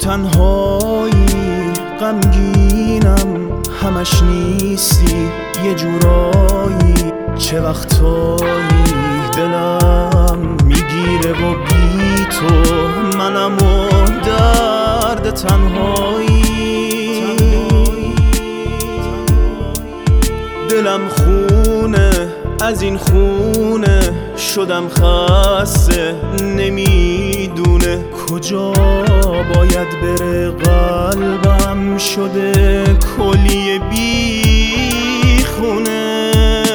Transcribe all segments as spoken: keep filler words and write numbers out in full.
تنهایی غمگینم، همش نیستی یه جورایی. چه وقتایی دلم میگیره و بی تو منم و درد تنهایی. دلم خونه از این خونه، شدم خسته نمیدونه کجا باید بره. قلبم شده کلیه بی خونه.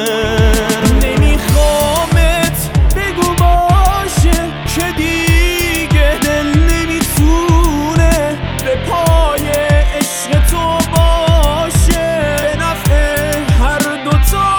نمیخوامت بگو باشه که دیگه دل نمیتونه به پای عشق تو باشه. به نفع هر دوتا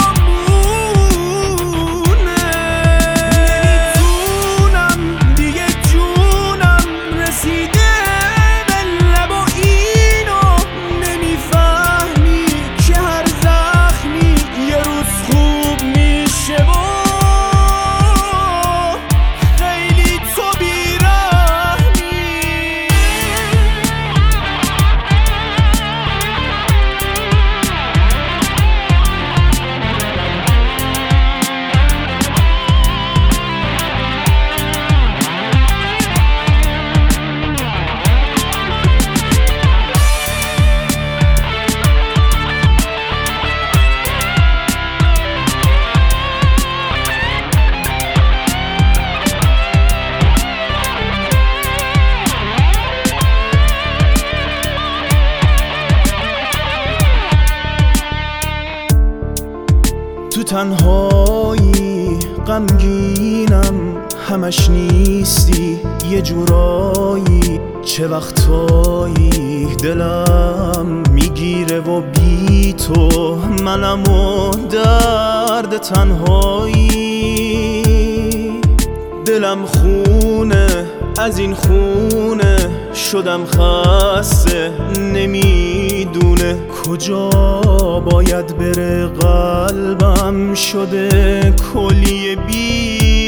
تو تنهایی غمگینم، همش نیستی یه جورایی. چه وقتایی دلم میگیره و بی تو منم و درد تنهایی. دلم خونه از این خونه، شدم خسته نمیدونه کجا باید بره. قلبم شده کلیه بی